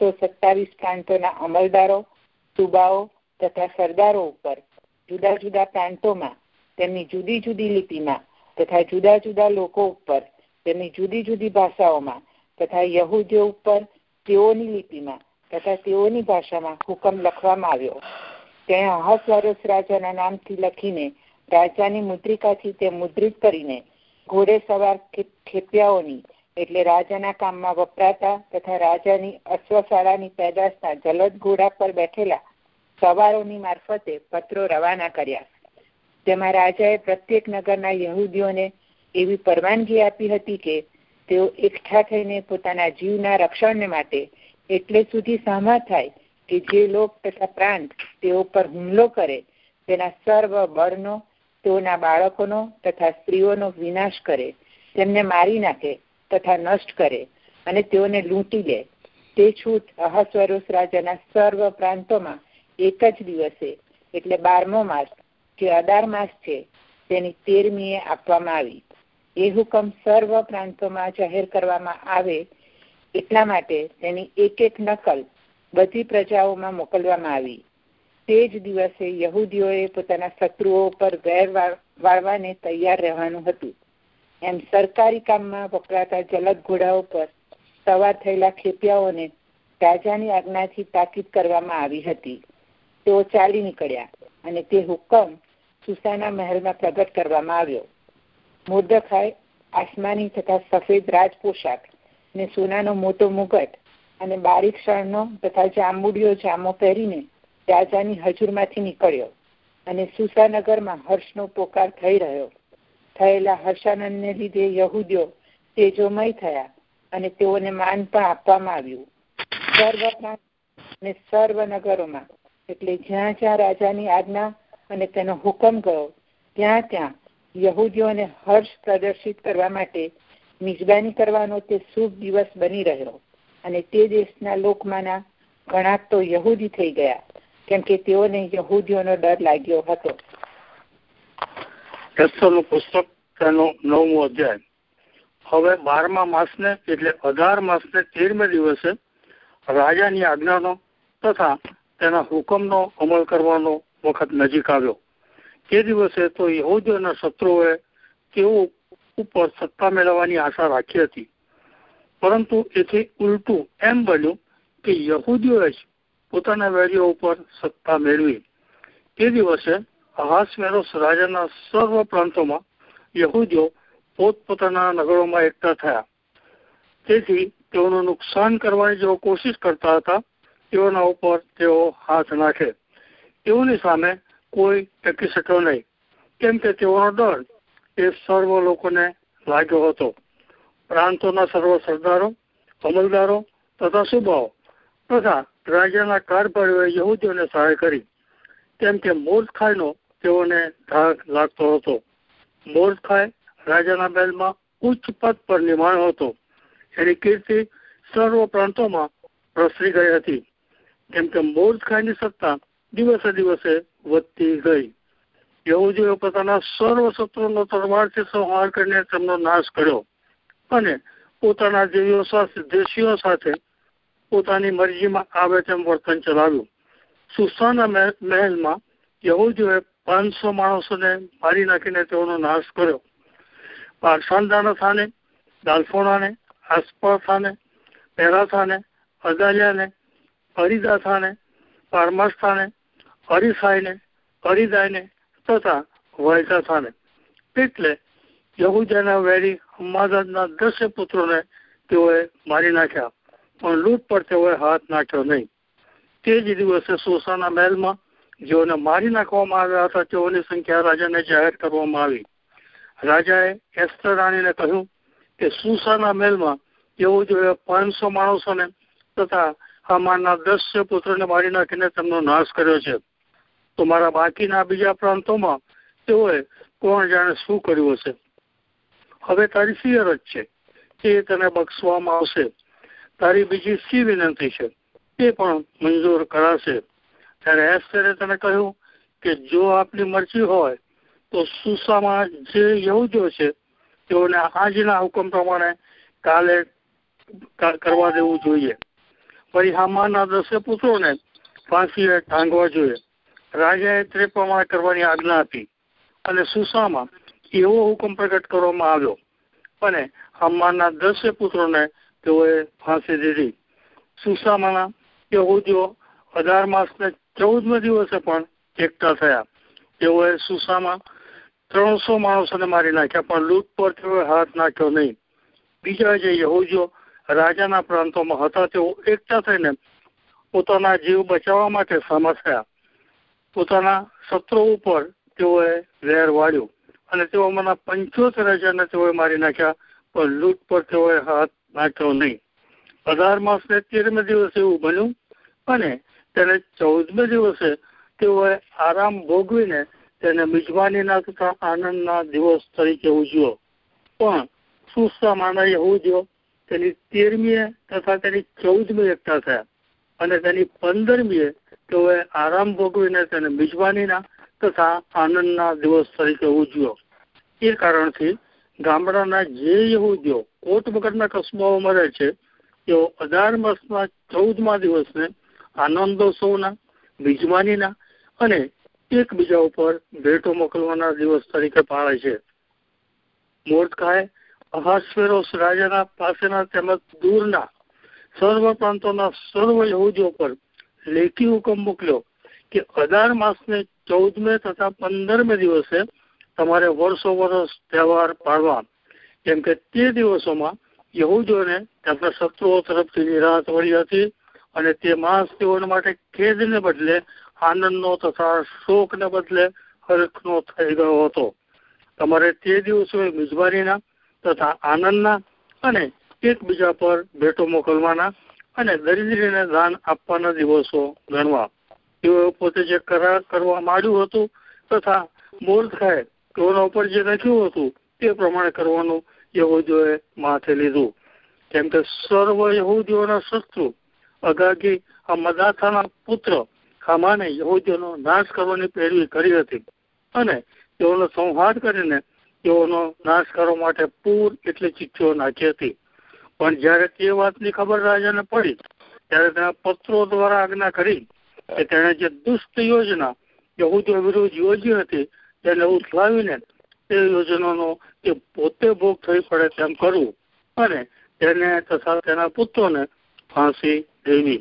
127 પ્રાંતોના અમલદારો, સુબાઓ તથા સરદારો ઉપર જુદા જુદા પ્રાંતોમાં તેમની જુદી જુદી લિપિમાં તથા જુદા જુદા લોકો ઉપર તેમની જુદી જુદી ભાષાઓમાં તથા યહૂદીઓ ઉપર તેઓની લિપિમાં તથા તેઓની ભાષામાં હુકમ લખવામાં આવ્યો. તેણે અહાસ્વેરોસ રાજાના નામથી લખીને રાજાની મુદ્રિકાથી તે મુદ્રિત કરીને ઘોડે સવાર ખેપિયાઓની એટલે રાજાના કામમાં વપરાતા તથા રાજાની અશ્વશાળાની પેદાશના જલદ ઘોડા પર બેઠેલા સવારોની મારફતે પત્રો રવાના કર્યા. તેમાં રાજાએ પ્રત્યેક નગરના યહૂદીઓને એવી પરવાનગી આપી હતી કે તેઓ એકઠા થઈને પોતાના જીવના રક્ષણને માટે એટલે સુધી સહમત થાય કે જે લોક તથા પ્રાંત તેઓ પર હુમલો કરે તેના સર્વ બળનો, તેઓના બાળકોનો તથા સ્ત્રીઓનો વિનાશ કરે, તેમને મારી નાખે તથા નષ્ટ કરે અને તેઓને લૂંટી લે. તે છૂટ અહાસ્વેરોસ રાજાના સર્વ પ્રાંતોમાં એક જ દિવસે એટલે 12મો માસ જે અદાર માસ છે તેની 13મીએ આપવામાં આવી. એ હુકમ સર્વ પ્રાંતોમાં જાહેર કરવામાં આવે એટલા માટે તેની એક એક નકલ બધી પ્રજાઓમાં મોકલવામાં આવી. તે જ દિવસે યહૂદીઓએ પોતાના શત્રુઓ પર વેર વાળવાને તૈયાર રહેવાનું હતું. એમ સરકારી કામમાં વપરાતા જલદ ઘોડાઓ પર સવાર થયેલા ખેપિયાઓને રાજાની આજ્ઞાથી તાકીદ કરવામાં આવી હતી. તેઓ ચાલી નીકળ્યા અને તે હુકમ સુસાના મહેલમાં પ્રગટ કરવામાં આવ્યો. મોર્દખાઈ આસમાની તથા સફેદ રાજ પોશાક ને સોનાનો મોટો મુગટ અને બારીક શણનો તથા જાંબુડિયો જામો પહેરીને રાજાની હજુરમાંથી નીકળ્યો અને સુસાનગરમાં હર્ષનો પોકાર થઈ રહ્યો. થયેલા હર્ષાનંદને લીધે યહૂદીઓ તેજોમય થયા અને તેઓને માન પણ આપવામાં આવ્યું. સર્વ પ્રાંત અને સર્વ નગરોમાં એટલે જ્યાં જ્યાં રાજાની આજ્ઞા અને તેનો હુકમ ગયો ત્યાં ત્યાં યહૂદીઓને હર્ષ પ્રદર્શિત કરવા માટે મિજબાની કરવાનો તે શુભ દિવસ બની રહ્યો. અને તે દેશના લોકમાંના ઘણા તો યહૂદી થઈ ગયા, કેમ કે તેઓને યહૂદીઓનો ડર લાગ્યો હતો. એસ્તરનું પુસ્તક તેનો 9મો અધ્યાય. હવે 12મા માસને એટલે 18 માસને 13મે દિવસે રાજાની આજ્ઞાનો તથા તેના હુકમનો અમલ કરવાનો વખત નજીક આવ્યો. તે દિવસે તો યહૂદીઓના શત્રુઓએ તેઓ ઉપર સત્તા મેળવવાની આશા રાખી હતી, પરંતુ એથી ઉલટું એમ બન્યું કે યહૂદીઓએ જ પોતાના વેરીઓ ઉપર સત્તા મેળવી. તે દિવસે અહાસ્વેરોસ રાજાના સર્વ પ્રાંતોમાં યહૂદીઓ પોતપોતાના નગરોમાં એકઠા થયા. તેથી તેઓનું નુકસાન કરવાની જેઓ કોશિશ કરતા હતા તેઓના ઉપર તેઓ હાથ નાખે. તેઓની સામે કોઈ ટકી શક્યો નહીં, કેમ કે તેઓનો ડર એ સર્વ લોકોને લાગ્યો હતો. પ્રાંતોના સર્વ સરદારો, અમલદારો તથા સુબાઓ તથા રાજાના કારભારીઓએ યહૂદીઓને સહાય કરી, કેમ કે મોર્દખાઈનો તેઓને ધાક લાગતો હતો. મોર્દખાઈ રાજાના મહેલમાં ઉચ્ચ પદ પર નિમાણ્યો હતો એની કીર્તિ સર્વ પ્રાંતોમાં પ્રસરી ગઈ હતી, કેમ કે મોર્દખાઈની સત્તા દિવસે દિવસે વધતી ગઈ. યહૂદીઓ પોતાના સર્વ શત્રુનો તલવારથી સંહાર કરીને તેમનો નાશ કર્યો અને પોતાના દેશીઓ સાથે પોતાની મરજીમાં આવે તેમ વર્તન ચલાવ્યું. સુસાના મહેલમાં યહૂદીઓએ 500 માણસોને મારી નાખીને તેઓનો નાશ કર્યો. પારસાંદાના સ્થાને, દાલ્ફોનાને, આસ્પાથાને, પેરાથાને, અદાલિયાને, અરિદાથાને, પારમાસ્થાને, અરીસાઈને, અરીદાઈને તથા વાયસાથાને, એટલે યહૂદીના વેરી હમ્માદાદના 10 પુત્રોને તેઓએ મારી નાખ્યા, પણ લૂંટ પર તેઓએ હાથ નાખ્યો નહીં. તે જ દિવસે સોસાના મહેલમાં જેઓને મારી નાખવામાં આવ્યા હતા તેઓની સંખ્યા રાજાને જાહેર કરવામાં આવી. રાજાએ એસ્તર રાણીને કહ્યું કે સુસાના મહેલમાં યહૂદીઓએ 500 માણસોને તથા હામાનના 10 પુત્રોને મારી નાખીને તેમનો નાશ કર્યો છે. તો મારા બાકીના બીજા પ્રાંતોમાં તેઓએ કોણ જાણે શું કર્યું હશે. હવે તારી સી અરજ છે, તે તને બક્ષવામાં આવશે. તારી બીજી સી વિનંતી છે, તે પણ મંજૂર કરાશે. ત્યારે એસ્તરે તને કહ્યું કે જો આપની મરજી હોય તો સુસામાં જે યહૂદીઓ છે તેઓને આજના હુકમ પ્રમાણે કાલે કરવા દેવું જોઈએ. વળી હામાનના 10 પુત્રોને ફાંસીએ ટાંગવા જોઈએ. રાજાએ તે પ્રમાણે કરવાની આજ્ઞા આપી અને સુસામાં એવો હુકમ પ્રગટ કરવામાં આવ્યો અને હામાનના 10 પુત્રોને તેઓએ ફાંસી દીધી. સુસામાના યહૂદીઓ 18 માસને 14મે દિવસે પણ એકઠા થયા. તેઓએ સુસામાં 300 માણસોને મારી નાખ્યા, પણ લૂંટ પર તેઓએ હાથ નાખ્યો નહીં. બીજા જે યહૂદીઓ રાજાના પ્રાંતોમાં હતા તેઓ એકઠા થઈને પોતાના જીવ બચાવવા માટે સામા થયા. પોતાના શત્રુ ઉપર તેઓએ વેર વાળ્યું અને તેઓમાંના 75,000ને તેઓએ મારી નાખ્યા, પણ લૂંટ પર તેઓએ હાથ નાખ્યો નહીં. 18 માસને 13મે દિવસે એવું બન્યું અને તેને 14મે દિવસે તેઓએ આરામ ભોગવીને તેને મિજબાનીના તથા આનંદના દિવસ તરીકે ઉજવ્યો. પણ સુસામાના યહૂદીઓ તેની 13મીએ તથા તેની 14મી એકઠા થયા અને તેની 15મીએ તેઓએ આરામ ભોગવીને તેને મિજબાનીના તથા આનંદના દિવસ તરીકે ઉજવ્યો. એ કારણથી ગામડાના જે યહૂદીઓ કોટ વગરના કસ્બાઓમાં રહે છે તેઓ 18 માસના 14મા દિવસને આનંદોત્સવના, મિજબાનીના અને એકબીજા ઉપર ભેટો મોકલવાના દિવસ તરીકે પાળે છે. મોર્દખાએ અહાસ્વેરોસ રાજાના પાસેના તેમજ દૂરના સર્વ પ્રાંતોના સર્વ યહૂદીઓ પર લેખી હુકમ મોકલ્યો કે 18 માસને 14મે તથા 15મે દિવસે તમારે વર્ષો વર્ષ તહેવાર પાડવા, કેમ કે તે દિવસોમાં યહૂદીઓને તેમના શત્રુઓ તરફથી નિરાહત મળી હતી અને તે માસ તેઓને માટે ખેદને બદલે આનંદનો તથા શોકને બદલે હર્ષનો થઈ ગયો હતો. તમારે તે દિવસોએ મિજબાનીના તથા આનંદના અને એકબીજા પર ભેટો મોકલવાના અને દરિદ્રીને દાન આપવાના દિવસો ગણવા. તેઓ પોતે જે કરાર કરવા માંડ્યું હતું તથા મોર્દખાએ તેઓના ઉપર જે લખ્યું હતું તે પ્રમાણે કરવાનું યહૂદીઓએ માથે લીધું. કેમ કે સર્વ યહૂદીઓના શત્રુ અગાગી આ મદાથાના પુત્ર હામાને યહૂદીઓનો નાશ કરવાની પેરવી કરી હતી અને તેઓનો સંહાર કરીને તેઓનો નાશ કરવા માટે પૂર એટલે ચિઠ્ઠીઓ નાખી હતી. પણ જયારે તે વાતની ખબર રાજાને પડી ત્યારે તેના પત્રો દ્વારા આજ્ઞા કરી કે તેણે જે દુષ્ટ યોજના યહૂદીઓ વિરુદ્ધ યોજી હતી તેને ઉથલાવીને તે યોજનાનો તે પોતે ભોગ થઈ પડે તેમ કરવું અને તેને તથા તેના પુત્રોને ફાંસી દેવી.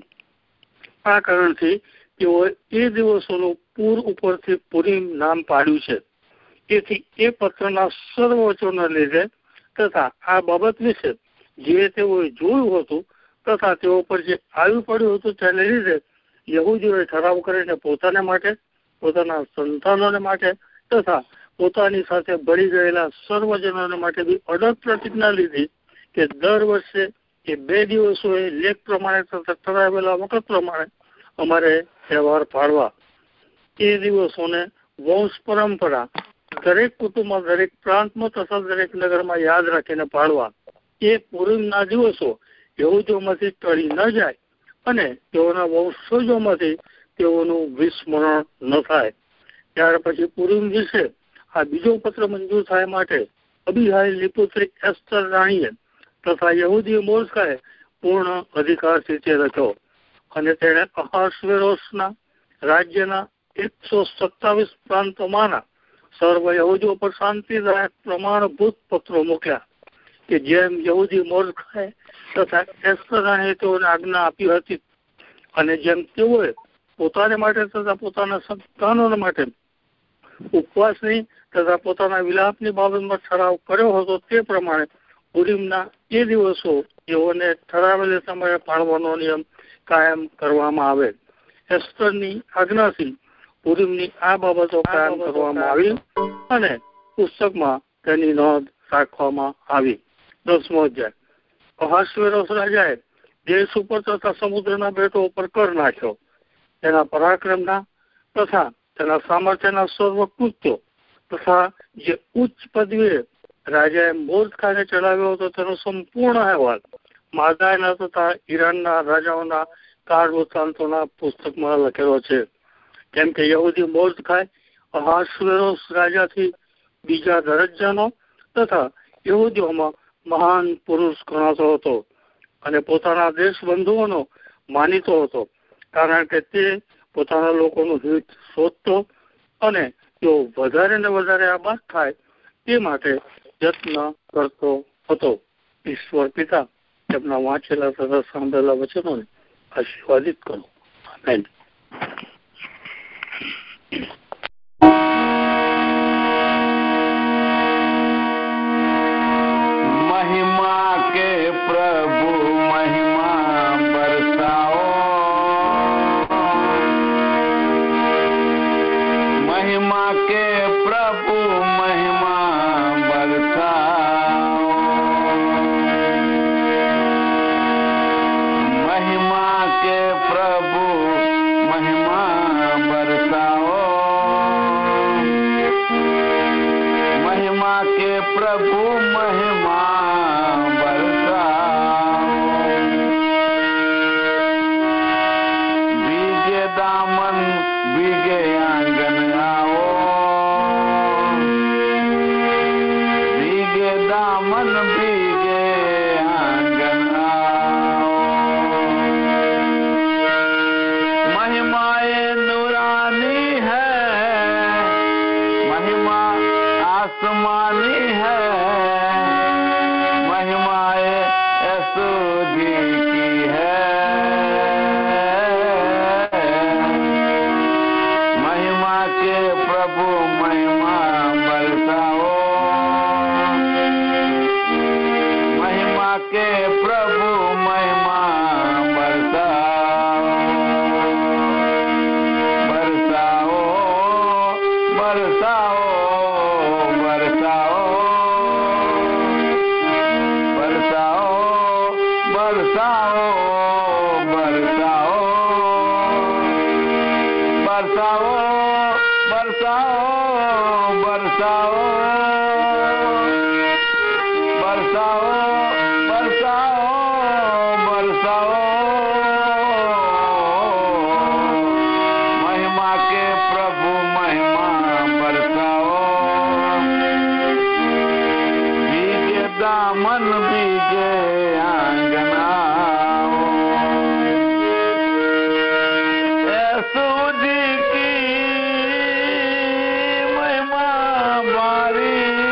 આ કારણથી તેઓએ એ દિવસોનું પૂર ઉપરથી પુરીમ નામ પાડ્યું છે. તેથી એ પત્રના સર્વ વચનોને લીધે તથા આ બાબત વિશે જે તેઓએ જોયું હતું તથા તેઓ પર જે આવી પડ્યું હતું તેને લીધે યહૂદીઓએ ઠરાવ કરીને પોતાને માટે, પોતાના સંતાનોને માટે તથા પોતાની સાથે ભળી ગયેલા સર્વજનોને માટે બી અડગ પ્રતિજ્ઞા લીધી કે દર વર્ષે એ 2 દિવસોએ લેખ પ્રમાણે તથા ઠરાવેલા વખત પ્રમાણે અમારે તહેવાર પાડવા. એ દિવસોને વંશ પરંપરા દરેક કુટુંબમાં, દરેક પ્રાંતમાં તથા દરેક નગરમાં યાદ રાખીને પાડવા. એ પૂરીમના દિવસો યહૂદીઓમાંથી ટળી ન જાય અને તેઓના વંશજોમાંથી તેઓનું વિસ્મરણ ન થાય. ત્યાર પછી પૂરીમ વિશે આ બીજો પત્ર મંજૂર થાય માટે અબીહાઈલની પુત્રી એસ્તર રાણીએ તથા યહૂદી મોર્દકાએ પૂર્ણ અધિકારથી તે રચ્યો અને તેણે અહાશ્વેરોશના રાજ્યના 127 પ્રાંતોમાંના સર્વ યહૂદીઓ પર શાંતિદાયક પ્રમાણભૂત પત્રો મોકલ્યા કે જેમ યહૂદી મોર્દકાએ તથા એસ્તર રાણીએ તેઓને આજ્ઞા આપી હતી અને જેમ તેઓએ પોતાને માટે તથા પોતાના સંતાનોને માટે ઉપવાસની તથા પોતાના વિલાપની બાબતમાં ઠરાવ કર્યો હતો તે પ્રમાણે પૂરીમના એ દિવસો તેઓને ઠરાવેલા સમયે પાળવાનો નિયમ કાયમ કરવામાં આવે. એસ્તરની આજ્ઞાથી પૂરીમની આ બાબતો કાયમ કરવામાં આવી અને પુસ્તકમાં તેની નોંધ રાખવામાં આવી. 10મો અધ્યાય. અહાશ્વેરોશ રાજાએ દેશ ઉપર તથા સમુદ્રના બેટો ઉપર કર નાખ્યો. તેના પરાક્રમના તથા તેના સામર્થ્યના સર્વ કૃત્યો તથા જે ઉચ્ચ પદવીએ રાજાએ મોર્દકાઈને ચડાવ્યો હતો તેનો સંપૂર્ણ અહેવાલ માર્દાયના તથા ઈરાનના રાજાઓના કાળ વૃત્તાંતોના પુસ્તકમાં લખેલો છે. કેમ કે યહૂદી મોર્દકાઈ અહાશ્વેરોશ રાજાથી બીજા દરજ્જાનો તથા યહૂદીઓમાં મહાન પુરુષ ગણાતો હતો અને પોતાના દેશબંધુઓનો માનીતો હતો, કારણ કે તે પોતાના લોકોનું હિત શોધતો અને તેઓ વધારે ને વધારે આબાદ થાય તે માટે યત્ન કરતો હતો. ઈશ્વર પિતા તેમના વાંચેલા તથા સાંભળેલા વચનોને આશીર્વાદિત કરો. આમેન. महिमा के प्रभु महिमा बरसाओ, महिमा के प्रभु महिमा बरसाओ, महिमा के प्रभु महिमा बरसाओ, महिमा के प्रभु महिमा बरसाओ, भीगे दामन भीगे आंगन आओ, भीगे दामन भीगे आंगन आओ, महिमाए नूरानी है, महिमा आसमानी है, महिमाए यसूदी की है, महिमा के प्रभु महिमा बरसाओ, महिमा के प्रभु महिमा बरसाओ, बरसाओ बरसाओ बरसाओ, बरसाओ बरसाओ बरसाओ, बरसाओ बरसाओ बरसाओ, बरसाओ बरसाओ बरसाओ, महिमा के प्रभु महिमा बरसाओ, भीगे दामन भीगे आंगन आओ, यीशु जी की महिमा बारी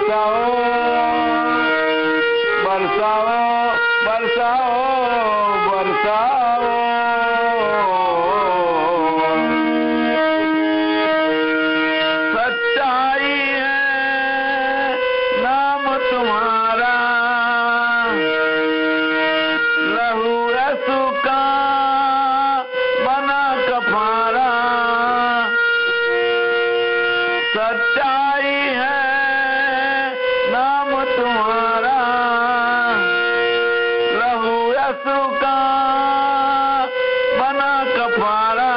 बरसाओ बरसाओ बरसाओ बरसाओ सच्चाई है नाम तुम्हारा लहू यसु का बना कफारा सच्चाई है नाम तुम्हारा लहू यसु का बना कफारा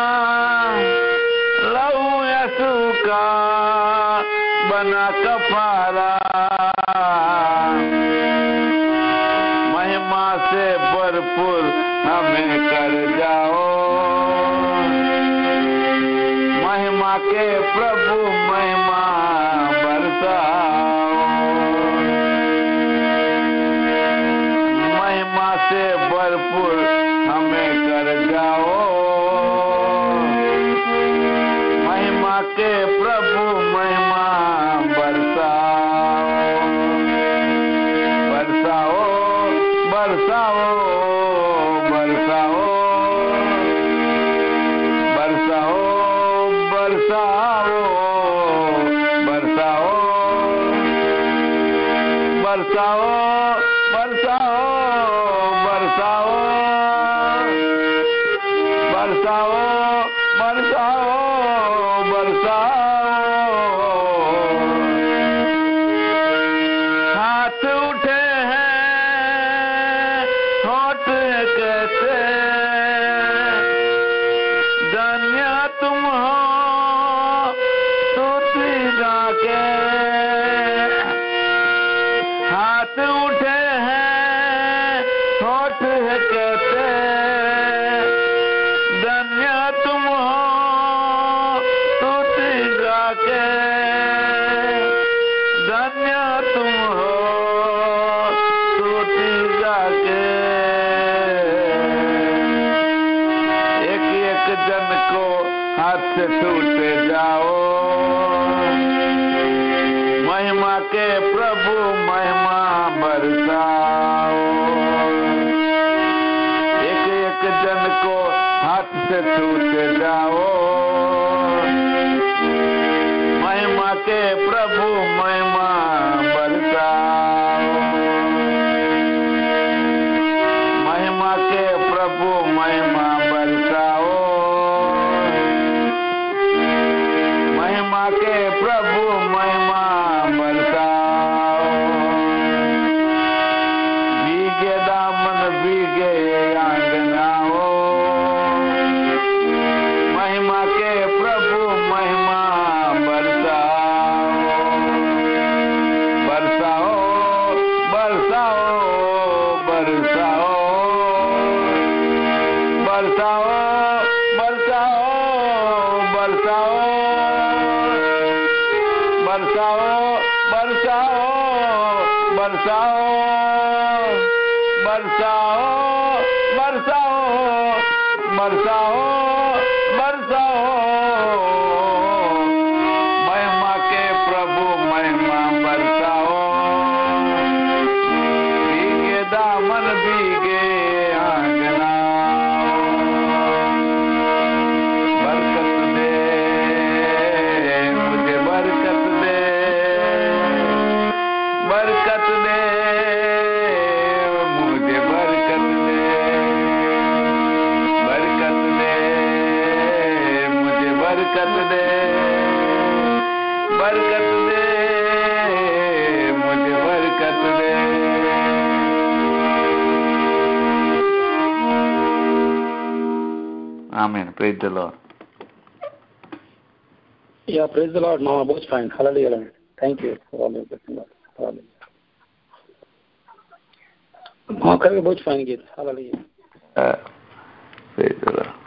लहू यसु का बना कफारा महिमा से भरपूर हमें कर जाओ महिमा के प्रभु महिमा बरसाओ महिमा से भरपूर हमें कर जाओ महिमा के प्रभु महिमा बरसाओ बरसाओ बरसाओ बरसाओ बरसाओ बरसाओ बरसाओ बरसाओ बरसाओ बरसाओ बरसाओ बरसाओ बरसाओ हाथ उठे हैं होठ कहते धन्य तुम हो स्तुति गा के हाथ उठे हैं होठ कहते धन्य तुम हो स्तुति गा के धन्य तुम हो स्तुति गा के एक एक जन को हाथ से छूते जाओ महिमा के प्रभु महिमा बरसाओ एक एक जन को हाथ से छूते जाओ महिमा के प्रभु महिमा बरसाओ महिमा के प्रभु महिमा बरसाओ महिमा के प्रभु महिमा बरसाओ भीगे दामन भीगे आंगनाओ महिमा के प्रभु महिमा बरसाओ बरसाओ बरसाओ बरसाओ बरसाओ बरसाओ बरसाओ बरसाओ बरसाओ बरसाओ बरसाओ बरसाओ बरसाओ बरसाओ महिमा के प्रभु महिमा बरसाओ भीगे दामन भीगे आंगना बरकत दे मुझे बरकत दे बरकत दे मुझे बरकत दे बरकत दे मुझे बरकत दे बरकत दे मुझे बरकत दे Amen. Praise the Lord. Yeah, praise the Lord. Mama, both fine. Hallelujah, Lord. Thank you for all your blessing, Lord. Hallelujah. Mama, both fine. Hallelujah. Praise the Lord.